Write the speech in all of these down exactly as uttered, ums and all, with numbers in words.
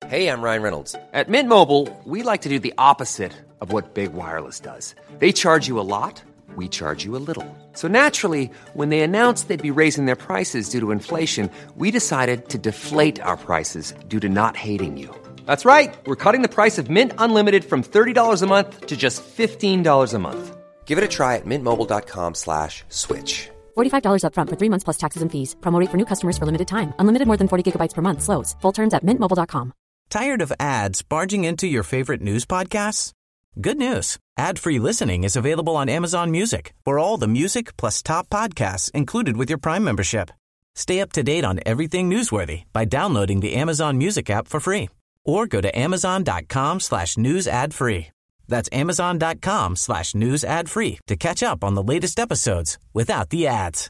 Hey, I'm Ryan Reynolds. At Mint Mobile, we like to do the opposite of what Big Wireless does. They charge you a lot, we charge you a little. So naturally, when they announced they'd be raising their prices due to inflation, we decided to deflate our prices due to not hating you. That's right. We're cutting the price of Mint Unlimited from thirty dollars a month to just fifteen dollars a month. Give it a try at mintmobile.com slash switch. forty-five dollars up front for three months plus taxes and fees. Promo rate for new customers for limited time. Unlimited more than forty gigabytes per month. Slows full terms at mint mobile dot com. Tired of ads barging into your favorite news podcasts? Good news. Ad-free listening is available on Amazon Music for all the music plus top podcasts included with your Prime membership. Stay up to date on everything newsworthy by downloading the Amazon Music app for free or go to amazon.com slash news ad free. That's amazon.com slash news ad free to catch up on the latest episodes without the ads.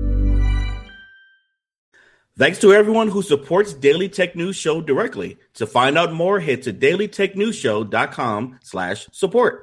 Thanks to everyone who supports Daily Tech News Show directly. To find out more, head to dailytechnewsshow.com slash support.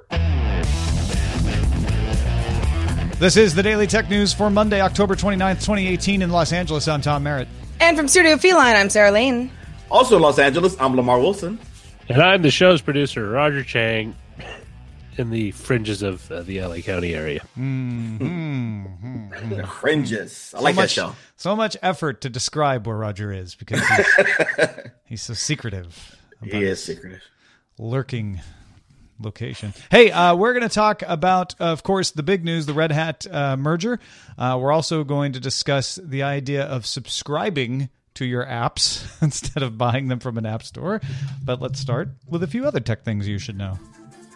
This is the Daily Tech News for Monday, October twenty-ninth, twenty eighteen in Los Angeles. I'm Tom Merritt. And from Studio Feline, I'm Sarah Lane. Also in Los Angeles, I'm Lamar Wilson. And I'm the show's producer, Roger Chang, in the fringes of uh, the L A County area. Mm-hmm. Mm-hmm. The fringes. I like so that much, show. So much effort to describe where Roger is because he's, he's so secretive. He is secretive. Lurking location. Hey, uh, we're going to talk about, uh, of course, the big news, the Red Hat uh, merger. Uh, we're also going to discuss the idea of subscribing to your apps instead of buying them from an app store. But let's start with a few other tech things you should know.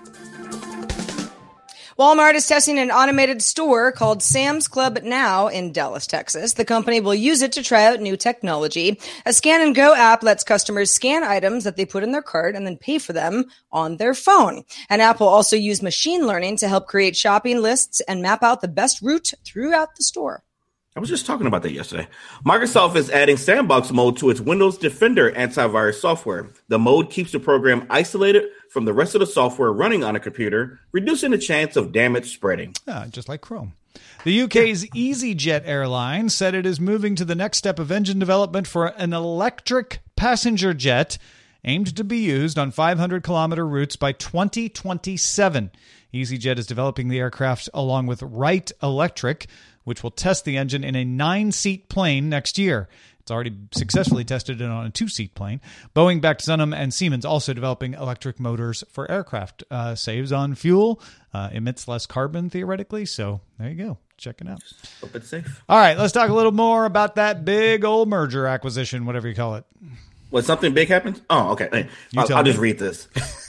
Walmart is testing an automated store called Sam's Club Now in Dallas, Texas. The company will use it to try out new technology. A Scan and Go app lets customers scan items that they put in their cart and then pay for them on their phone. An app will also use machine learning to help create shopping lists and map out the best route throughout the store. I was just talking about that yesterday. Microsoft is adding sandbox mode to its Windows Defender antivirus software. The mode keeps the program isolated from the rest of the software running on a computer, reducing the chance of damage spreading. Ah, just like Chrome. The U K's EasyJet airline said it is moving to the next step of engine development for an electric passenger jet aimed to be used on five hundred kilometer routes by twenty twenty-seven. EasyJet is developing the aircraft along with Wright Electric, which will test the engine in a nine-seat plane next year. It's already successfully tested it on a two-seat plane. Boeing, backed Dunham, and Siemens also developing electric motors for aircraft. Uh, saves on fuel, uh, emits less carbon, theoretically. So there you go. Check it out. Hope it's safe. All right, let's talk a little more about that big old merger acquisition, whatever you call it. What, something big happened? Oh, okay. Hey, I'll, I'll just read this.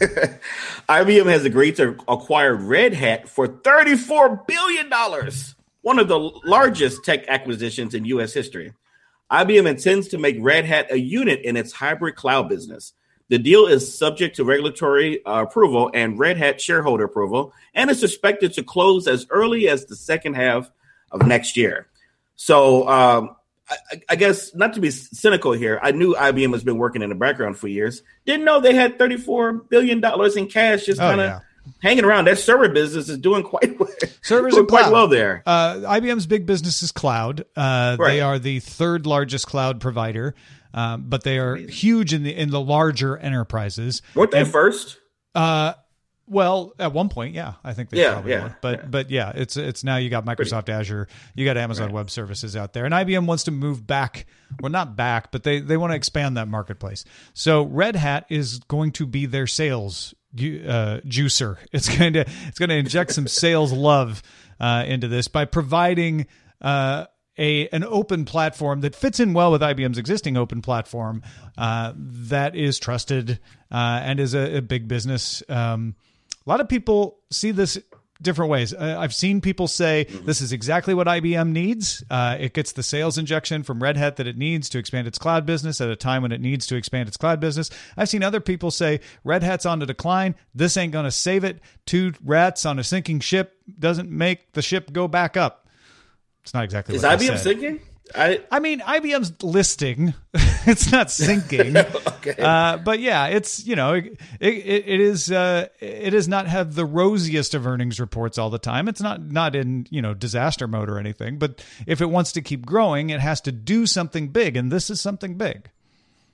I B M has agreed to acquire Red Hat for thirty-four billion dollars. One of the largest tech acquisitions in U S history. I B M intends to make Red Hat a unit in its hybrid cloud business. The deal is subject to regulatory uh, approval and Red Hat shareholder approval, and is expected to close as early as the second half of next year. So um, I, I guess, not to be cynical here, I knew I B M has been working in the background for years. Didn't know they had thirty-four billion dollars in cash just kind of... Oh, yeah. Hanging around. That server business is doing quite well. Servers doing are quite well there. Uh, I B M's big business is cloud. Uh, right. They are the third largest cloud provider, um, but they are Amazing. huge in the in the larger enterprises. Weren't they and, first? Uh, well, at one point, yeah, I think they yeah, probably yeah, were. But yeah. but yeah, it's it's now you got Microsoft Pretty. Azure, you got Amazon right. Web Services out there, and I B M wants to move back. Well, not back, but they they want to expand that marketplace. So Red Hat is going to be their sales Uh, juicer. It's going to it's going to inject some sales love uh, into this by providing uh, a an open platform that fits in well with I B M's existing open platform uh, that is trusted uh, and is a, a big business. Um, a lot of people see this different ways. Uh, I've seen people say this is exactly what I B M needs. Uh, it gets the sales injection from Red Hat that it needs to expand its cloud business at a time when it needs to expand its cloud business. I've seen other people say Red Hat's on the decline. This ain't going to save it. Two rats on a sinking ship doesn't make the ship go back up. It's not exactly is what I B M said. sinking? I I mean, I B M's listing. It's not sinking. Okay. Uh, but yeah, it's, you know, it it, it is uh, it does not have the rosiest of earnings reports all the time. It's not not in, you know, disaster mode or anything. But if it wants to keep growing, it has to do something big, and this is something big.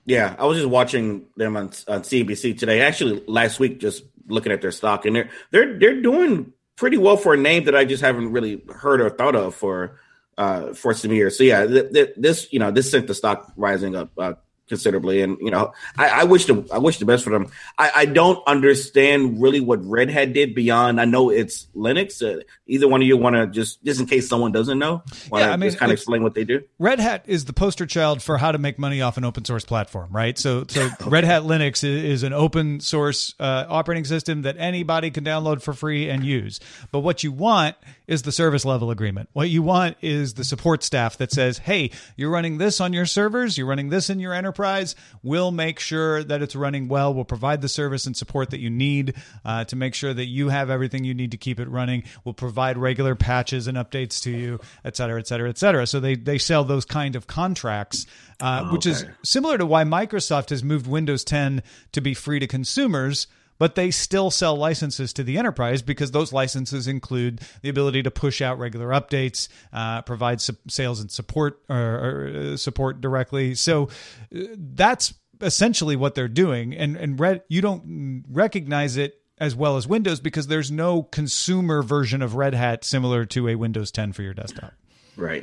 Yeah, I was just watching them on, on C N B C today. Actually, last week, just looking at their stock, and they're they're they're doing pretty well for a name that I just haven't really heard or thought of for uh, for some years. So yeah, th- th- this you know this sent the stock rising up uh, considerably, and you know I, I wish the I wish the best for them. I, I don't understand really what Red Hat did beyond. I know it's Linux. Uh, either one of you want to just just in case someone doesn't know, want to yeah, I mean, just kind of explain what they do? Red Hat is the poster child for how to make money off an open source platform, right? So, so okay. Red Hat Linux is, is an open source uh, operating system that anybody can download for free and use. But what you want is the service level agreement. What you want is the support staff that says, hey, you're running this on your servers, you're running this in your enterprise. We'll make sure that it's running well. We'll provide the service and support that you need uh, to make sure that you have everything you need to keep it running. We'll provide regular patches and updates to you, et cetera, et cetera, et cetera. So they, they sell those kind of contracts, uh, oh, which okay. is similar to why Microsoft has moved Windows ten to be free to consumers, but they still sell licenses to the enterprise because those licenses include the ability to push out regular updates, uh, provide su- sales and support or, or support directly. So uh, that's essentially what they're doing. And, and Red, you don't recognize it as well as Windows because there's no consumer version of Red Hat similar to a Windows ten for your desktop. Right.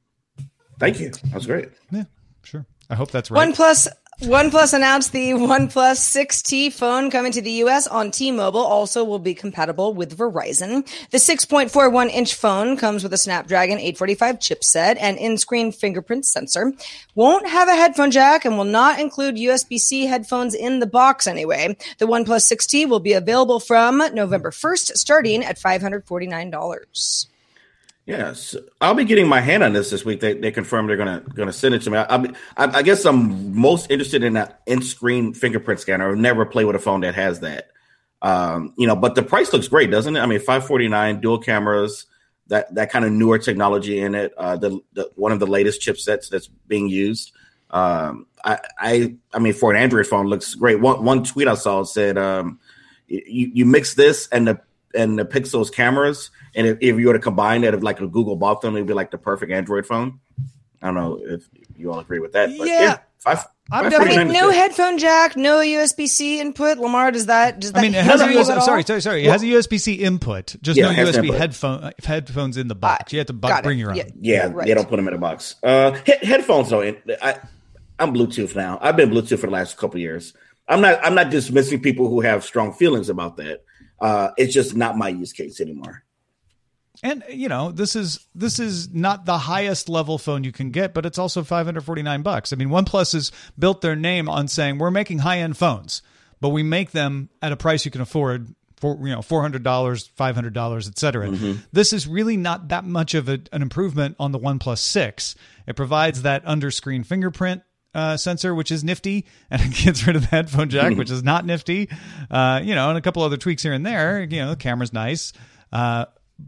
Thank you. That was great. Yeah, sure. I hope that's right. OnePlus OnePlus announced the OnePlus six T phone coming to the U S on T-Mobile also will be compatible with Verizon. The six point four one inch phone comes with a Snapdragon eight forty-five chipset and in-screen fingerprint sensor. Won't have a headphone jack and will not include U S B-C headphones in the box anyway. The OnePlus six T will be available from November first, starting at five hundred forty-nine dollars. Yes, I'll be getting my hand on this this week. They they confirmed they're gonna gonna send it to me. I, I, I guess I'm most interested in that in-screen fingerprint scanner. I've never played with a phone that has that. Um, you know, but the price looks great, doesn't it? I mean, five forty-nine, dual cameras, that that kind of newer technology in it. Uh, the, the one of the latest chipsets that's being used. Um, I I I mean, for an Android phone, looks great. One one tweet I saw said, um, you you mix this and the and the Pixel's cameras. And if, if you were to combine that, if like a Google bought them, it'd be like the perfect Android phone. I don't know if you all agree with that. But yeah, yeah five, I'm definitely no headphone jack, no U S B C input. Lamar, does that? Does that I mean, it has a U S B, sorry, sorry, sorry. It well, has a U S B C input, just yeah, no U S B headphone headphones in the box. Uh, you have to bu- bring your own. Yeah, yeah right. They don't put them in a box. Uh, he- headphones though, I, I'm Bluetooth now. I've been Bluetooth for the last couple of years. I'm not. I'm not dismissing people who have strong feelings about that. Uh, it's just not my use case anymore. And, you know, this is this is not the highest level phone you can get, but it's also five hundred forty-nine bucks. I mean, OnePlus has built their name on saying we're making high-end phones, but we make them at a price you can afford for, you know, four hundred dollars, five hundred dollars, et cetera. Mm-hmm. This is really not that much of a, an improvement on the OnePlus six. It provides that under-screen fingerprint Uh, sensor, which is nifty, and it gets rid of the headphone jack, which is not nifty. Uh, you know, and a couple other tweaks here and there. You know, the camera's nice. Uh,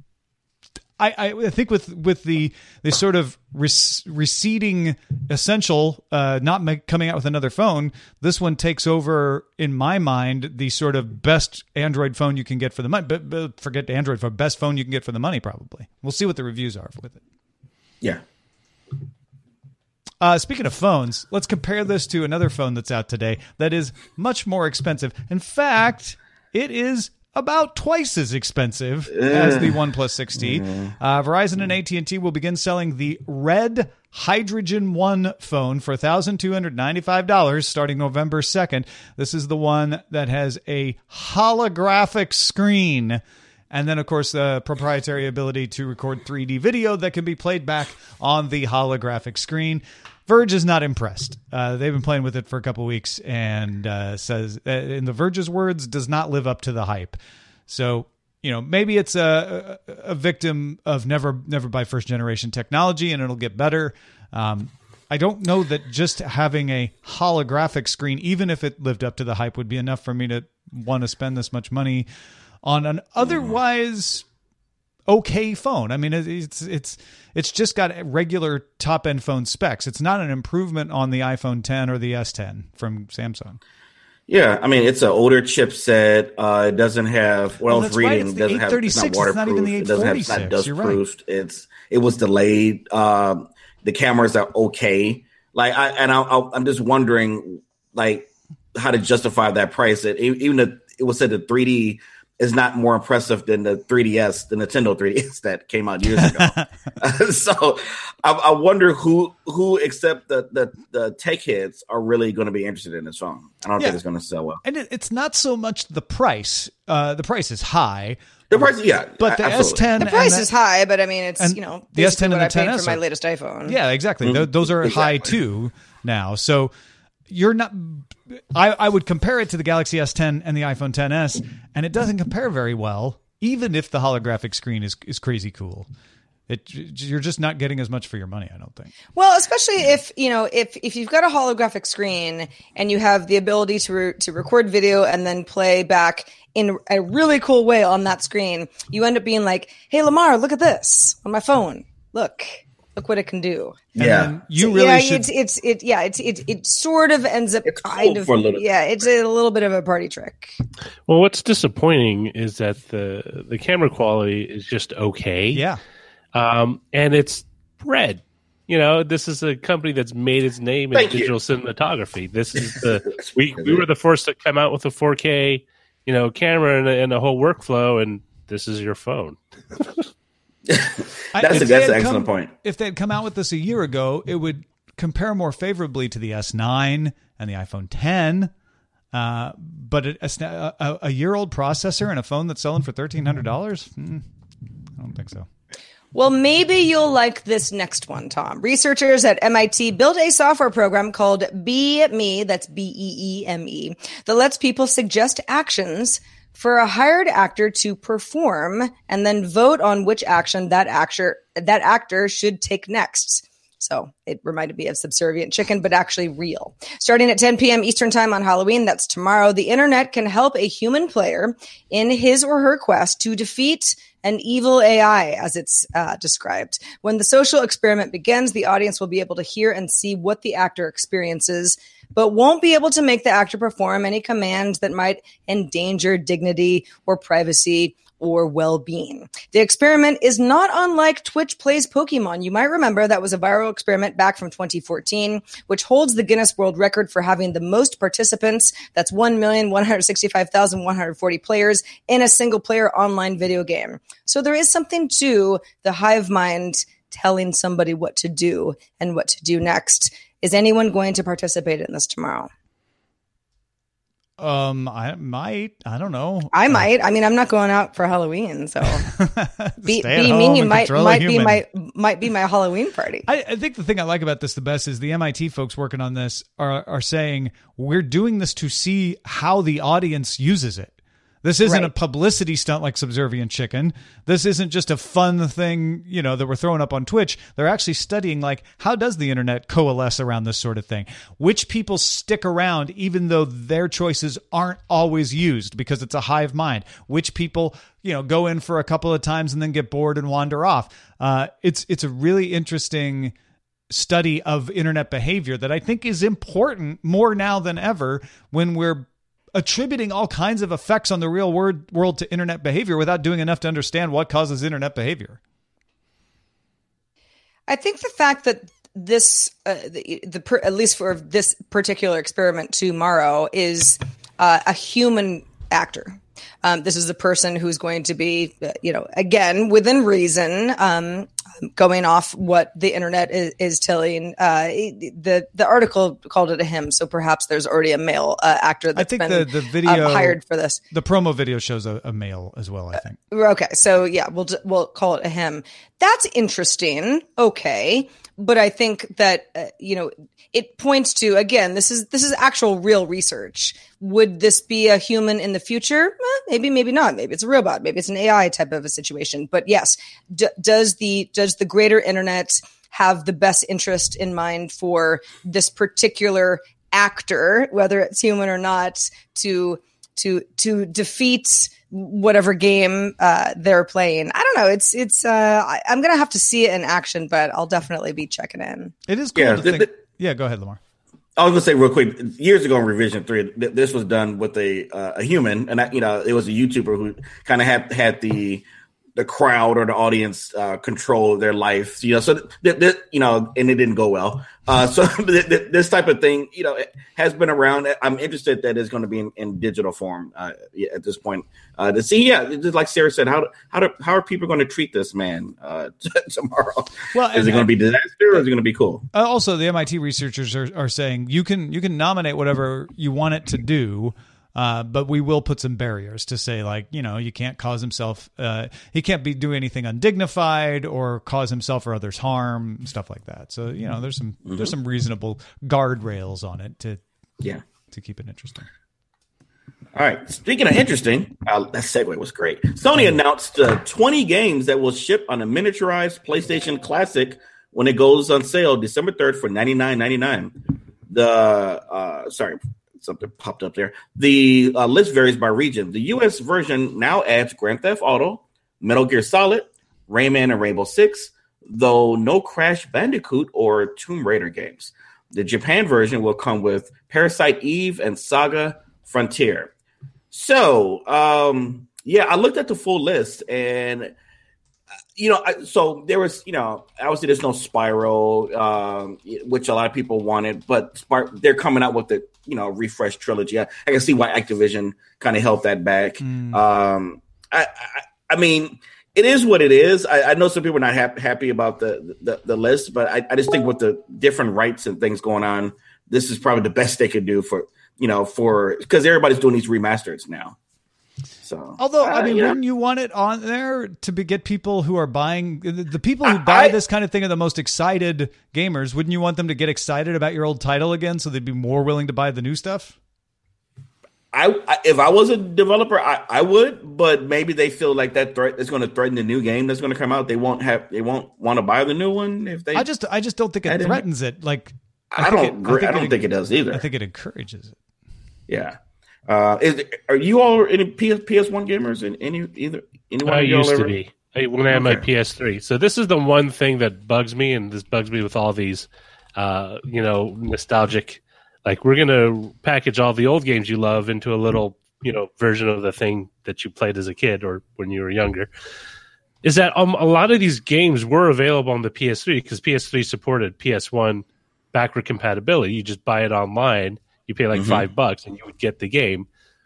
I, I think with with the the sort of rec- receding essential, uh, not make, coming out with another phone, this one takes over in my mind the sort of best Android phone you can get for the money. But, but forget Android phone, best phone you can get for the money. Probably. We'll see what the reviews are with it. Yeah. Uh, speaking of phones, let's compare this to another phone that's out today that is much more expensive. In fact, it is about twice as expensive as the OnePlus six T. Uh, Verizon and A T and T will begin selling the Red Hydrogen One phone for one thousand two hundred ninety-five dollars starting November second. This is the one that has a holographic screen. And then, of course, the proprietary ability to record three D video that can be played back on the holographic screen. Verge is not impressed. Uh, they've been playing with it for a couple weeks and uh, says, uh, in the Verge's words, does not live up to the hype. So, you know, maybe it's a, a, a victim of never never buy first generation technology and it'll get better. Um, I don't know that just having a holographic screen, even if it lived up to the hype, would be enough for me to want to spend this much money on an otherwise okay phone. I mean, it's it's it's just got regular top end phone specs. It's not an improvement on the iPhone ten or the S ten from Samsung. Yeah, I mean, it's an older chipset. Uh, it doesn't have what oh, I was reading. It doesn't have it's not waterproof. It's not even the eight forty-six. It doesn't have it's not dust You're proofed. Right. It's it was delayed. Um, the cameras are okay. Like, I and I, I, I'm just wondering, like, how to justify that price. It, even if it was said the three D is not more impressive than the three D S, the Nintendo three D S that came out years ago. So I, I wonder who who except the, the the tech heads are really going to be interested in this phone. I don't yeah. think it's going to sell well. And it, it's not so much the price. Uh, the price is high. The price, yeah, but the absolutely. S ten, the price the, is high, but I mean, it's you know the S ten and the what I paid ten S for my are, latest iPhone. Yeah, exactly. Mm-hmm. Those are exactly. high too now. So you're not. I, I would compare it to the Galaxy S ten and the iPhone ten S, and it doesn't compare very well. Even if the holographic screen is is crazy cool, it you're just not getting as much for your money. I don't think. Well, especially if you know if if you've got a holographic screen and you have the ability to re- to record video and then play back in a really cool way on that screen, you end up being like, "Hey, Lamar, look at this on my phone. Look, look what it can do." And yeah, you so, really yeah, should. It's it's it yeah it's it it sort of ends up it's kind cool of for a little yeah it's a little bit of a party trick. Well, what's disappointing is that the the camera quality is just okay. Yeah, um, and it's Red. You know, this is a company that's made its name in Thank digital you. cinematography. This is the we we were the first to come out with a four K, you know, camera and a, and a whole workflow, and this is your phone. That's a, that's an excellent come, point. If they had come out with this a year ago, it would compare more favorably to the S nine and the iPhone ten. Uh, but a, a, a year-old processor and a phone that's selling for thirteen hundred dollars? Mm, I don't think so. Well, maybe you'll like this next one, Tom. Researchers at M I T built a software program called Be Me, that's B E E M E, that lets people suggest actions for a hired actor to perform and then vote on which action that actor that actor should take next. So it reminded me of Subservient Chicken, but actually real. Starting at ten p.m. Eastern Time on Halloween, that's tomorrow, the internet can help a human player in his or her quest to defeat an evil A I, as it's uh, described. When the social experiment begins, the audience will be able to hear and see what the actor experiences, but won't be able to make the actor perform any commands that might endanger dignity or privacy or well-being. The experiment is not unlike Twitch Plays Pokemon. You might remember that was a viral experiment back from twenty fourteen, which holds the Guinness World Record for having the most participants. That's one million one hundred sixty-five thousand one hundred forty players in a single-player online video game. So there is something to the hive mind telling somebody what to do and what to do next. Is anyone going to participate in this tomorrow? Um, I might. I don't know. I might. I mean, I'm not going out for Halloween, so be, be me and might might be human. my might be my Halloween party. I, I think the thing I like about this the best is the M I T folks working on this are are saying we're doing this to see how the audience uses it. This isn't Right. a publicity stunt like Subservient Chicken. This isn't just a fun thing, you know, that we're throwing up on Twitch. They're actually studying, like, how does the internet coalesce around this sort of thing? Which people stick around even though their choices aren't always used because it's a hive mind? Which people, you know, go in for a couple of times and then get bored and wander off? Uh, it's it's a really interesting study of internet behavior that I think is important more now than ever when we're attributing all kinds of effects on the real world, world to internet behavior without doing enough to understand what causes internet behavior. I think the fact that this, uh, the, the per, at least for this particular experiment tomorrow, is uh, a human actor. Um, this is a person who's going to be, uh, you know, again, within reason, um, going off what the internet is, is telling. Uh, the the article called it a him, so perhaps there's already a male uh, actor that's I think been the, the video, um, hired for this. The promo video shows a, a male as well, I think. Uh, okay, so yeah, we'll we'll call it a him. That's interesting. Okay, but I think that uh, you know it points to, again, this is this is actual real research. Would this be a human in the future? Eh, maybe, maybe not. Maybe it's a robot. Maybe it's an A I type of a situation. But yes, d- does the does the greater internet have the best interest in mind for this particular actor, whether it's human or not, to to to defeat whatever game uh, they're playing? I don't know. It's it's. Uh, I, I'm gonna have to see it in action, but I'll definitely be checking in. It is cool Yeah, to the, think. the, yeah, go ahead, Lamar. I was gonna say real quick. Years ago in Revision Three, th- this was done with a uh, a human, and I, you know, it was a YouTuber who kind of had had the the crowd or the audience uh, control their life, you know. So th- th- you know, and it didn't go well. Uh, so th- th- this type of thing, you know, it has been around. I'm interested that it's going to be in, in digital form uh, at this point uh, to see. Yeah, just like Sarah said, how how do, how are people going to treat this man uh, t- tomorrow? Well, is and, it going to be disaster or is it going to be cool? Uh, also, the M I T researchers are, are saying you can you can nominate whatever you want it to do. Uh, but we will put some barriers to say, like, you know, you can't cause himself, uh, he can't be doing anything undignified or cause himself or others harm, stuff like that. So, you know, there's some mm-hmm. there's some reasonable guardrails on it to yeah to keep it interesting. All right. Speaking of interesting, uh, that segue was great. Sony announced uh, twenty games that will ship on a miniaturized PlayStation Classic when it goes on sale December third for ninety-nine ninety-nine. The uh, sorry. Something popped up there. The uh, list varies by region. The U S version now adds Grand Theft Auto, Metal Gear Solid, Rayman and Rainbow Six, though no Crash Bandicoot or Tomb Raider games. The Japan version will come with Parasite Eve and Saga Frontier. So, um, yeah, I looked at the full list and, you know, I, so there was, you know, obviously there's no Spyro, um, which a lot of people wanted, but Spyro, they're coming out with the, you know, refresh trilogy. I, I can see why Activision kind of held that back. Mm. Um, I, I, I mean, it is what it is. I, I know some people are not ha- happy about the, the, the list, but I, I just think with the different rights and things going on, this is probably the best they could do for, you know, for, because everybody's doing these remasters now. So, although, uh, I mean, yeah. wouldn't you want it on there to be, get people who are buying the, the people who buy I, this kind of thing are the most excited gamers. Wouldn't you want them to get excited about your old title again so they'd be more willing to buy the new stuff? I, I if I was a developer, I, I would, but maybe they feel like that threat is going to threaten the new game that's going to come out. They won't have, they won't want to buy the new one if they. I just, I just don't think it threatens it. Like, I, I don't, it, I, think I don't it, think it does either. I think it encourages it. Yeah. Uh, is are you all any P S, P S one gamers? In any either anyone? I used ever? to be when I had okay. my P S three. So this is the one thing that bugs me, and this bugs me with all these, uh, you know, nostalgic. Like we're gonna package all the old games you love into a little, you know, version of the thing that you played as a kid or when you were younger. Is that um, a lot of these games were available on the P S three because P S three supported P S one backward compatibility. You just buy it online. You pay like mm-hmm. five bucks and you would get the game.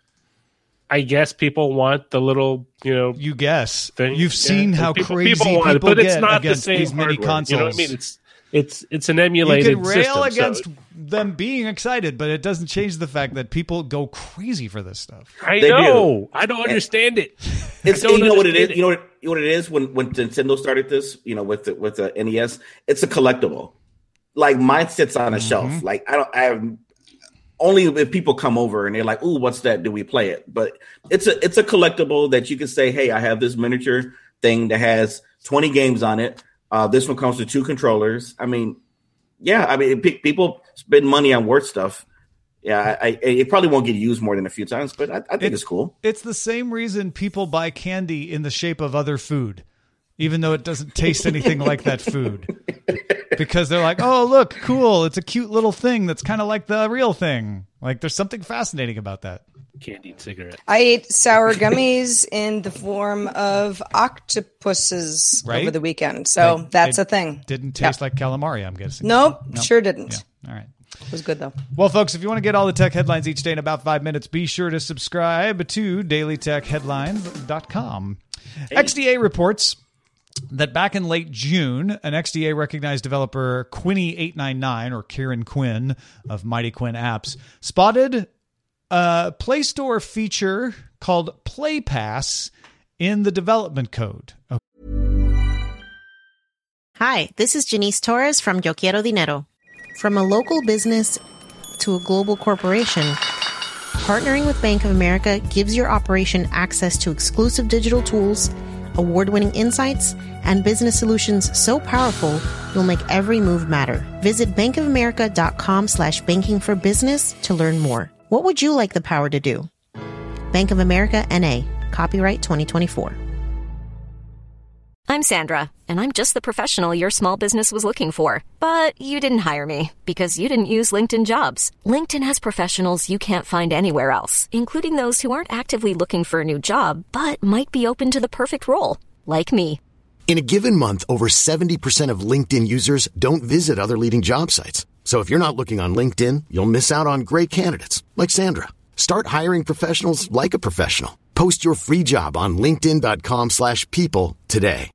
I guess people want the little, you know, you guess thing. You've yeah. seen how people, crazy people, want people it, but get it's not against the same these mini hardware. consoles. You know what I mean? It's it's it's an emulated. You can rail system, against so. them being excited, but it doesn't change the fact that people go crazy for this stuff. I they know. Do. I don't understand it. It's you know what it is. It. You know what, you know what it is when when Nintendo started this. You know, with the, with the N E S, it's a collectible. Like mine sits on a mm-hmm. shelf. Like I don't. I have. Only if people come over and they're like, "Ooh, what's that? Do we play it?" But it's a it's a collectible that you can say, "Hey, I have this miniature thing that has twenty games on it. Uh, this one comes with two controllers." I mean, yeah, I mean, pe- people spend money on worth stuff. Yeah, I, I, it probably won't get used more than a few times, but I, I think it, it's cool. It's the same reason people buy candy in the shape of other food, even though it doesn't taste anything like that food. Because they're like, oh, look, cool. It's a cute little thing that's kind of like the real thing. Like, there's something fascinating about that. Candied cigarette. I ate sour gummies in the form of octopuses right? over the weekend. So they, they that's a thing. Didn't taste yep. like calamari, I'm guessing. Nope, nope. Sure didn't. Yeah. All right. It was good, though. Well, folks, if you want to get all the tech headlines each day in about five minutes, be sure to subscribe to daily tech headlines dot com. Hey. X D A reports that back in late June, an X D A-recognized developer, Quinny eight nine nine, or Kieran Quinn of Mighty Quinn Apps, spotted a Play Store feature called Play Pass in the development code. Okay. Hi, this is Janice Torres from Yo Quiero Dinero. From a local business to a global corporation, partnering with Bank of America gives your operation access to exclusive digital tools, award-winning insights, and business solutions so powerful, you'll make every move matter. Visit bankofamerica.com slash banking for business to learn more. What would you like the power to do? Bank of America, N A. Copyright twenty twenty-four. I'm Sandra, and I'm just the professional your small business was looking for. But you didn't hire me because you didn't use LinkedIn Jobs. LinkedIn has professionals you can't find anywhere else, including those who aren't actively looking for a new job, but might be open to the perfect role. like me. In a given month, over seventy percent of LinkedIn users don't visit other leading job sites. So if you're not looking on LinkedIn, you'll miss out on great candidates like Sandra. Start hiring professionals like a professional. Post your free job on linkedin.com slash people today.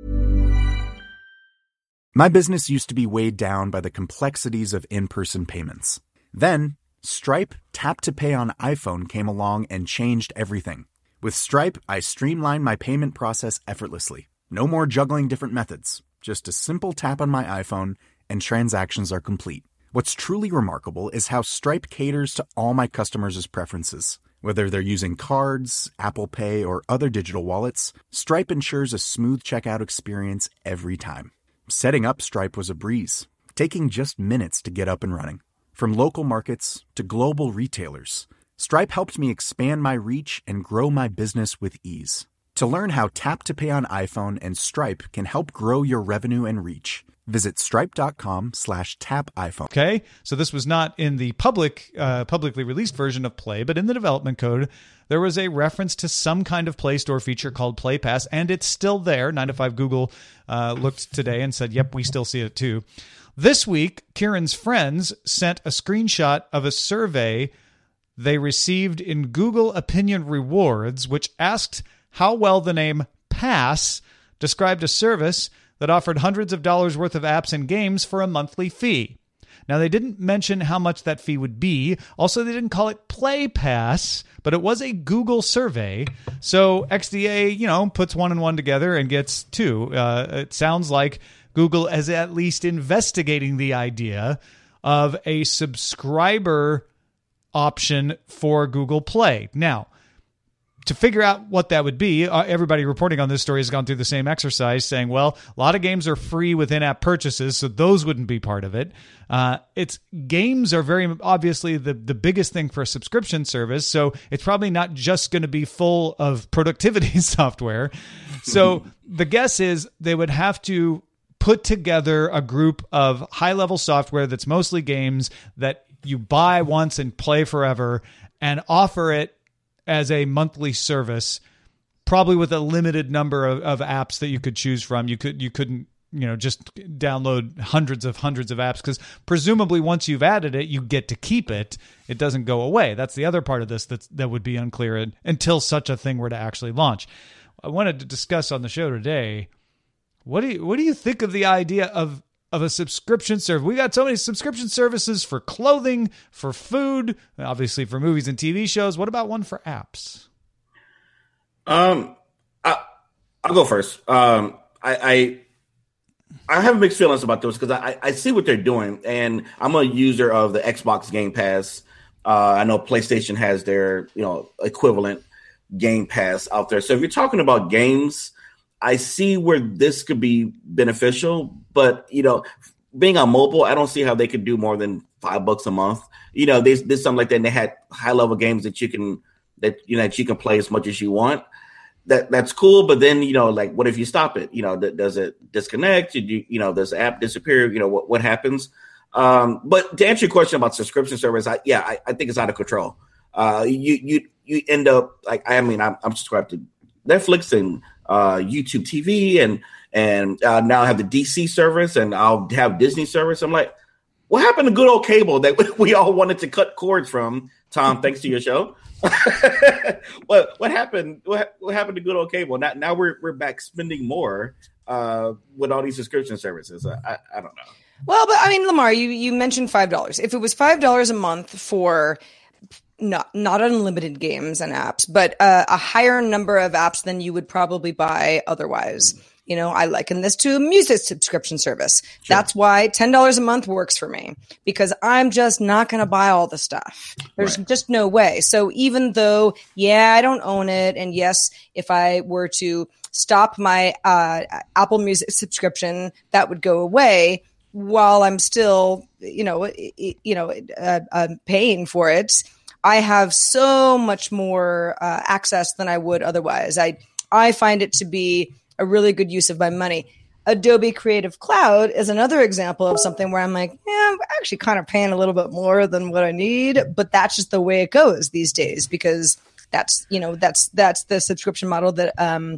My business used to be weighed down by the complexities of in-person payments. Then, Stripe Tap to Pay on iPhone came along and changed everything. With Stripe, I streamlined my payment process effortlessly. No more juggling different methods. Just a simple tap on my iPhone and transactions are complete. What's truly remarkable is how Stripe caters to all my customers' preferences. Whether they're using cards, Apple Pay, or other digital wallets, Stripe ensures a smooth checkout experience every time. Setting up Stripe was a breeze, taking just minutes to get up and running. From local markets to global retailers, Stripe helped me expand my reach and grow my business with ease. To learn how Tap to Pay on iPhone and Stripe can help grow your revenue and reach, visit stripe.com slash tap iPhone. Okay, so this was not in the public, uh, publicly released version of Play, but in the development code, there was a reference to some kind of Play Store feature called Play Pass, and it's still there. nine to five Google uh, looked today and said, yep, we still see it too. This week, Kieran's friends sent a screenshot of a survey they received in Google Opinion Rewards, which asked how well the name Pass described a service that offered hundreds of dollars worth of apps and games for a monthly fee. Now, they didn't mention how much that fee would be. Also, they didn't call it Play Pass, but it was a Google survey. So X D A, you know, puts one and one together and gets two. Uh, it sounds like Google is at least investigating the idea of a subscriber option for Google Play. Now, to figure out what that would be, uh, everybody reporting on this story has gone through the same exercise, saying, well, a lot of games are free with in-app purchases, so those wouldn't be part of it. Uh, it's games are very obviously the, the biggest thing for a subscription service, so it's probably not just going to be full of productivity software. So the guess is they would have to put together a group of high-level software that's mostly games that you buy once and play forever and offer it as a monthly service, probably with a limited number of, of apps that you could choose from. You could, you couldn't, you know, just download hundreds of hundreds of apps because presumably once you've added it, you get to keep it. It doesn't go away. That's the other part of this that's, that would be unclear until such a thing were to actually launch. I wanted to discuss on the show today, what do you, what do you think of the idea of of a subscription service? We got so many subscription services for clothing, for food, obviously for movies and T V shows. What about one for apps? Um, I, I'll go first. Um, I, I, I have mixed feelings about those because I, I see what they're doing, and I'm a user of the Xbox Game Pass. Uh, I know PlayStation has their, you know, equivalent Game Pass out there. So if you're talking about games, I see where this could be beneficial, but, you know, being on mobile, I don't see how they could do more than five bucks a month. You know, they did something like that, and they had high level games that you can that you know that you can play as much as you want. That that's cool, but then, you know, like, what if you stop it? You know, th- does it disconnect? Did you you know, does the app disappear? You know, what what happens? Um, but to answer your question about subscription service, I, yeah, I, I think it's out of control. Uh, you you you end up like I mean, I'm, I'm subscribed to Netflix and uh, YouTube T V, and and uh, now I have the D C service, and I'll have Disney service. I'm like, what happened to good old cable that we all wanted to cut cords from? Tom, thanks to your show. what what happened? What, what happened to good old cable? Now now we're we're back spending more uh, with all these subscription services. I, I don't know. Well, but I mean, Lamar, you you mentioned five dollars. If it was five dollars a month for not not unlimited games and apps, but uh, a higher number of apps than you would probably buy otherwise. You know, I liken this to a music subscription service. Sure. That's why ten dollars a month works for me, because I'm just not going to buy all the stuff. There's right. just no way. So even though, yeah, I don't own it, and yes, if I were to stop my uh, Apple Music subscription, that would go away, while I'm still, you know, you know, uh, uh, paying for it. I have so much more uh, access than I would otherwise. I I find it to be a really good use of my money. Adobe Creative Cloud is another example of something where I'm like, yeah, I'm actually kind of paying a little bit more than what I need, but that's just the way it goes these days, because that's, you know, that's that's the subscription model that um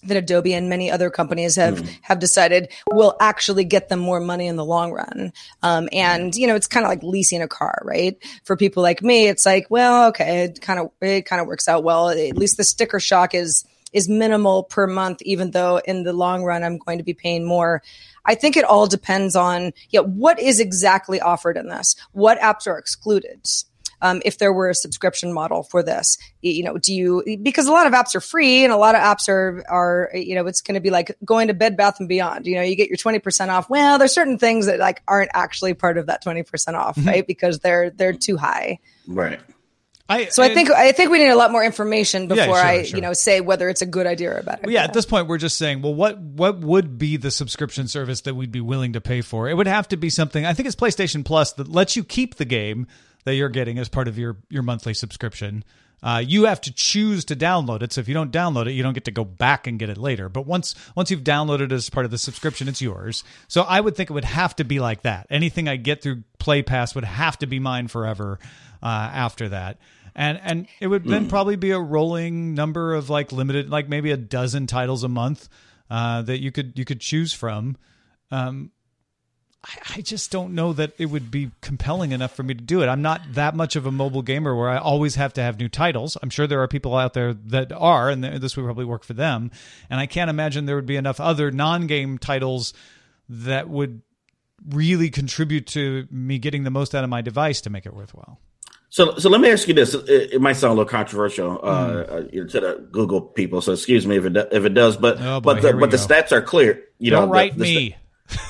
that Adobe and many other companies have, mm. have decided will actually get them more money in the long run. Um, and, you know, it's kind of like leasing a car, right? For people like me, it's like, well, okay, it kind of, it kind of works out well. At least the sticker shock is, is minimal per month, even though in the long run, I'm going to be paying more. I think it all depends on, yeah, what is exactly offered in this? What apps are excluded? Um, if there were a subscription model for this, you know, do you, because a lot of apps are free and a lot of apps are, are, you know, it's going to be like going to Bed Bath and Beyond, you know, you get your twenty percent off. Well, there's certain things that like aren't actually part of that twenty percent off, mm-hmm. right? Because they're, they're too high. Right. I, so I, I think, I think we need a lot more information before yeah, sure, I, sure. you know, say whether it's a good idea or a bad idea. Yeah. At this point, we're just saying, well, what, what would be the subscription service that we'd be willing to pay for? It would have to be something, I think it's PlayStation Plus that lets you keep the game that you're getting as part of your, your monthly subscription. Uh, you have to choose to download it. So if you don't download it, you don't get to go back and get it later. But once once you've downloaded it as part of the subscription, it's yours. So I would think it would have to be like that. Anything I get through Play Pass would have to be mine forever uh, after that. And and it would then probably be a rolling number of like limited, like maybe a dozen titles a month uh, that you could you could choose from. Um, I just don't know that it would be compelling enough for me to do it. I'm not that much of a mobile gamer where I always have to have new titles. I'm sure there are people out there that are, and this would probably work for them. And I can't imagine there would be enough other non-game titles that would really contribute to me getting the most out of my device to make it worthwhile. So, so let me ask you this. It, it might sound a little controversial uh, mm. uh, to the Google people. So excuse me if it do, if it does, but oh boy, but the, but go. the stats are clear. You don't know, write the, the me. St-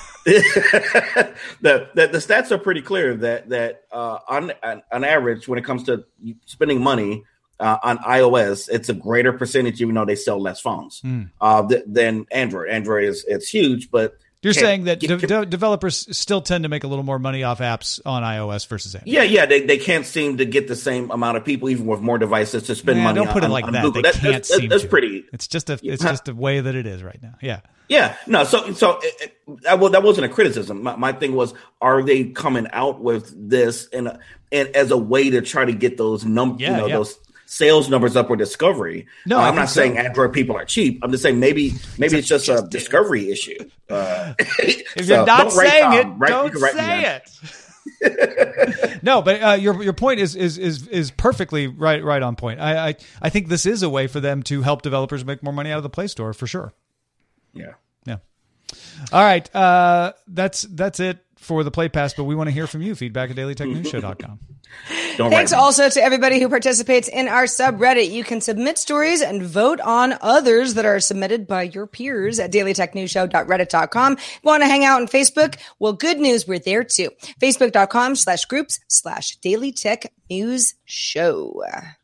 the, the the stats are pretty clear that that uh, on on average, when it comes to spending money uh, on iOS, it's a greater percentage, even though they sell less phones mm. uh, th- than Android. Android is it's huge, but you're saying that de- de- developers still tend to make a little more money off apps on iOS versus Android. Yeah, yeah, they they can't seem to get the same amount of people, even with more devices, to spend Man, money. Don't put on, it like on that. Google. They that, can't that's, seem that's to. pretty. It's just a it's just the way that it is right now. Yeah. Yeah, no. So, so it, it, that, well, that wasn't a criticism. My, my thing was, are they coming out with this and and as a way to try to get those num, yeah, you know, yeah. those sales numbers up or discovery? No, uh, I'm not saying so. Android people are cheap. I'm just saying maybe maybe it's, it's just, just a discovery issue. Uh, if so you're not saying Tom, it, right, don't say it. No, but uh, your your point is is is is perfectly right right on point. I, I I think this is a way for them to help developers make more money out of the Play Store for sure. Yeah. Yeah. All right. Uh, that's that's it for the Play Pass, but we want to hear from you. Feedback at daily tech news show dot com. Thanks also to everybody who participates in our subreddit. You can submit stories and vote on others that are submitted by your peers at daily tech news show dot reddit dot com. Want to hang out on Facebook? Well, good news, we're there too. Facebook dot com slash groups slash Daily Tech News Show.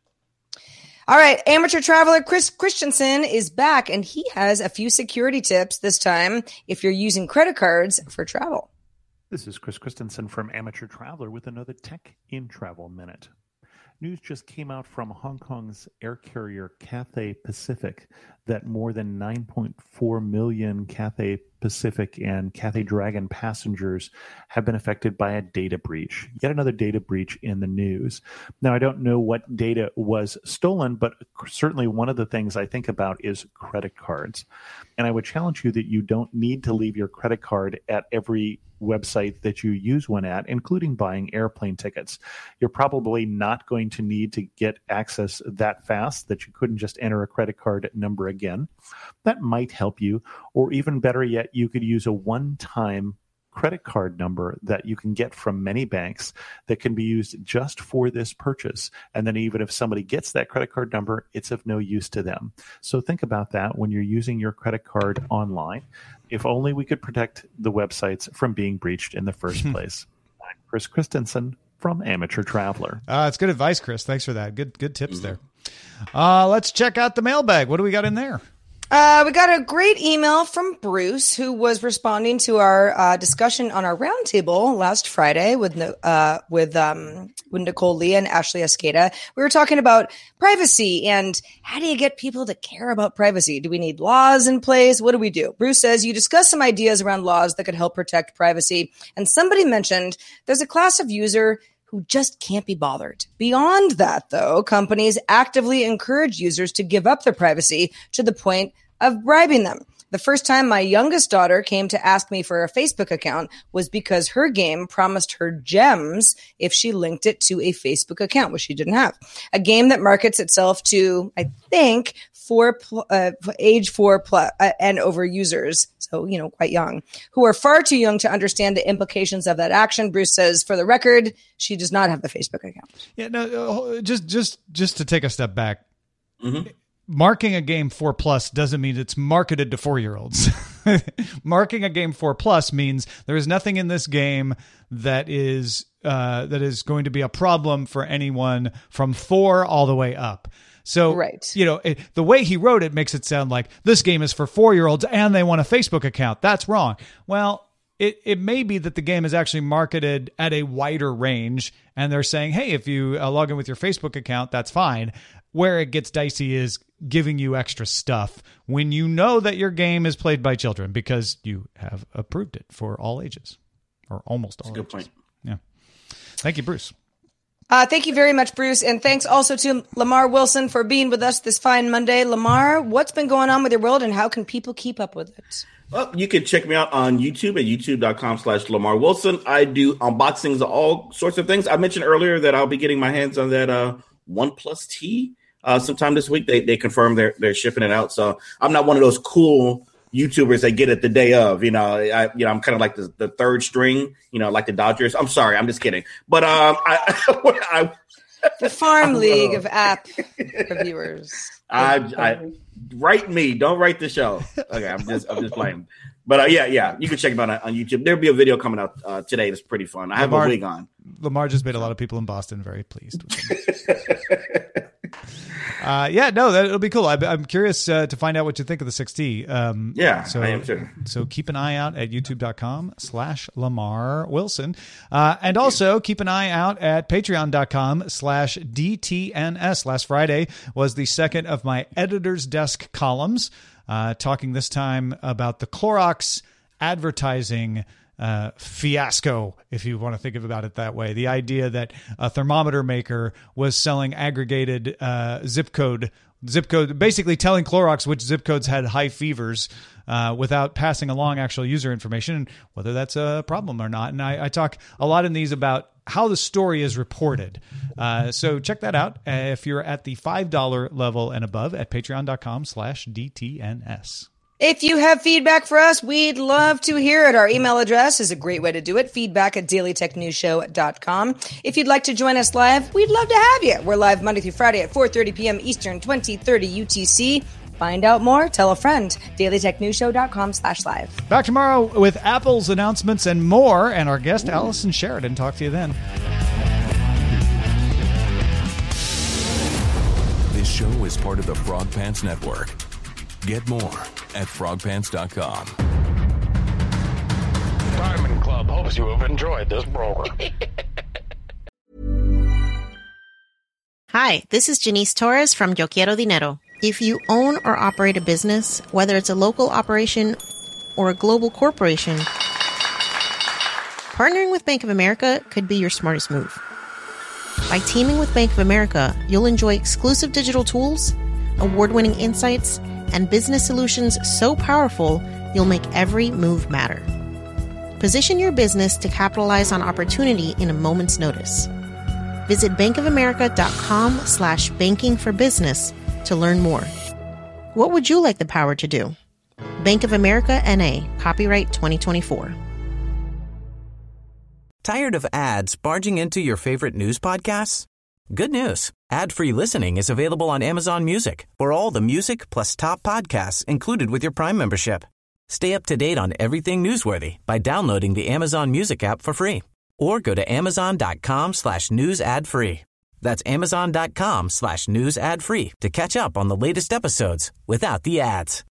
All right, amateur traveler Chris Christensen is back, and he has a few security tips this time if you're using credit cards for travel. This is Chris Christensen from Amateur Traveler with another Tech in Travel Minute. News just came out from Hong Kong's air carrier Cathay Pacific that more than nine point four million Cathay Pacific and Cathay Dragon passengers have been affected by a data breach. Yet another data breach in the news. Now, I don't know what data was stolen, but certainly one of the things I think about is credit cards. And I would challenge you that you don't need to leave your credit card at every website that you use one at, including buying airplane tickets. You're probably not going to need to get access that fast that you couldn't just enter a credit card number again. That might help you, or even better yet, you could use a one-time credit card number that you can get from many banks that can be used just for this purchase. And then even if somebody gets that credit card number, it's of no use to them. So think about that when you're using your credit card online. If only we could protect the websites from being breached in the first place. I'm Chris Christensen from Amateur Traveler. Uh, it's good advice, Chris. Thanks for that. Good, good tips mm-hmm. there. Uh, let's check out the mailbag. What do we got in there? Uh, we got a great email from Bruce, who was responding to our uh, discussion on our roundtable last Friday with uh, with um, with Nicole Lee and Ashley Escada. We were talking about privacy and how do you get people to care about privacy? Do we need laws in place? What do we do? Bruce says you discussed some ideas around laws that could help protect privacy, and somebody mentioned there's a class of user who just can't be bothered. Beyond that, though, companies actively encourage users to give up their privacy to the point of bribing them. The first time my youngest daughter came to ask me for a Facebook account was because her game promised her gems if she linked it to a Facebook account, which she didn't have. A game that markets itself to, I think, four pl- uh, age four plus uh, and over users, so, you know, quite young, who are far too young to understand the implications of that action. Bruce says, for the record, she does not have the Facebook account. Yeah, no, just just just to take a step back. Mm-hmm. Marking a game four plus doesn't mean it's marketed to four-year-olds. Marking a game four plus means there is nothing in this game that is uh, that is going to be a problem for anyone from four all the way up. So, right. you know, it, the way he wrote it makes it sound like this game is for four-year-olds and they want a Facebook account. That's wrong. Well, it, it may be that the game is actually marketed at a wider range, and they're saying, hey, if you uh, log in with your Facebook account, that's fine. Where it gets dicey is giving you extra stuff when you know that your game is played by children because you have approved it for all ages, or almost all That's a good ages. point. Yeah. Thank you, Bruce. Uh, thank you very much, Bruce. And thanks also to Lamar Wilson for being with us this fine Monday. Lamar, what's been going on with your world and how can people keep up with it? Well, you can check me out on YouTube at youtube.com slash Lamar Wilson. I do unboxings of all sorts of things. I mentioned earlier that I'll be getting my hands on that uh, OnePlus T uh, sometime this week. They they confirmed they're, they're shipping it out. So I'm not one of those cool YouTubers that get it the day of, you know, I, you know, I'm kind of like the, the third string, you know, like the Dodgers. I'm sorry, I'm just kidding. But um, I, I the Farm League of app reviewers. I, I write me, don't write the show. Okay, I'm just, I'm just playing. But uh, yeah, yeah, you can check them out on, on YouTube. There'll be a video coming out uh, today that's pretty fun. I have Lamar, a wig on. Lamar just made a lot of people in Boston very pleased with him. Uh, yeah, no, that, it'll be cool. I, I'm curious uh, to find out what you think of the six T. Um, yeah, so, I am too. So keep an eye out at youtube.com slash Lamar Wilson. Uh, and also keep an eye out at patreon.com slash DTNS. Last Friday was the second of my editor's desk columns, uh, talking this time about the Clorox advertising Uh, fiasco, if you want to think about it that way. The idea that a thermometer maker was selling aggregated uh, zip code, zip code, basically telling Clorox which zip codes had high fevers uh, without passing along actual user information, and whether that's a problem or not. And I, I talk a lot in these about how the story is reported. Uh, so check that out uh, if you're at the five dollars level and above at patreon.com slash DTNS. If you have feedback for us, we'd love to hear it. Our email address is a great way to do it, feedback at daily tech news show dot com. If you'd like to join us live, we'd love to have you. We're live Monday through Friday at four thirty p.m. Eastern, twenty thirty U T C. Find out more, tell a friend, daily tech news show dot com slash live. Back tomorrow with Apple's announcements and more, and our guest, Ooh. Allison Sheridan. Talk to you then. This show is part of the Frog Pants Network. Get more at frog pants dot com. Diamond Club hopes you have enjoyed this program. Hi, this is Janice Torres from Yo Quiero Dinero. If you own or operate a business, whether it's a local operation or a global corporation, partnering with Bank of America could be your smartest move. By teaming with Bank of America, you'll enjoy exclusive digital tools, award-winning insights, and business solutions so powerful, you'll make every move matter. Position your business to capitalize on opportunity in a moment's notice. Visit bankofamerica.com slash banking for business to learn more. What would you like the power to do? Bank of America N A, copyright twenty twenty-four. Tired of ads barging into your favorite news podcasts? Good news. Ad-free listening is available on Amazon Music for all the music plus top podcasts included with your Prime membership. Stay up to date on everything newsworthy by downloading the Amazon Music app for free or go to amazon.com slash news ad free. That's amazon.com slash news ad free to catch up on the latest episodes without the ads.